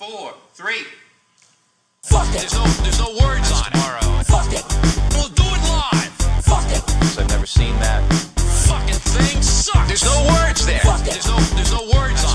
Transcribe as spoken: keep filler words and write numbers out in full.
four, three. Fuck it. There's no, there's no words That's on tomorrow. it. Fuck it. We'll do it live. Fuck it. I've never seen that. Fucking thing sucks. There's no words there. Fuck it. There's no, there's no words on